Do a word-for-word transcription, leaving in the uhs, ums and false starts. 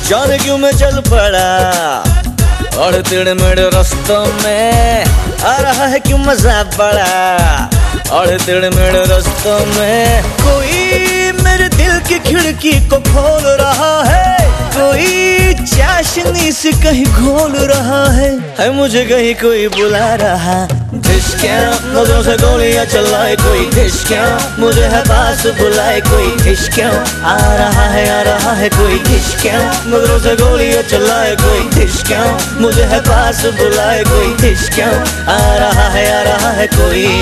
जाने क्यों मैं चल पड़ा और टेढ़े मेढ़े रास्तों में आ रहा है क्यों मजा बड़ा। और टेढ़े मेढ़े रास्तों में कोई मेरे दिल की खिड़की को खोल रहा है, कोई चाशनी से कहीं घोल रहा है, है मुझे कहीं कोई बुला रहा। ढिशक्या नजरों से गोलियां चलाए कोई, ढिशक्या मुझे है पास बुलाए कोई, ढिशक्या आ रहा है आ रहा है कोई, ढिशक्या नजरों से गोलियां चलाए कोई, ढिशक्या मुझे है पास बुलाए कोई, ढिशक्या आ रहा है आ रहा है कोई।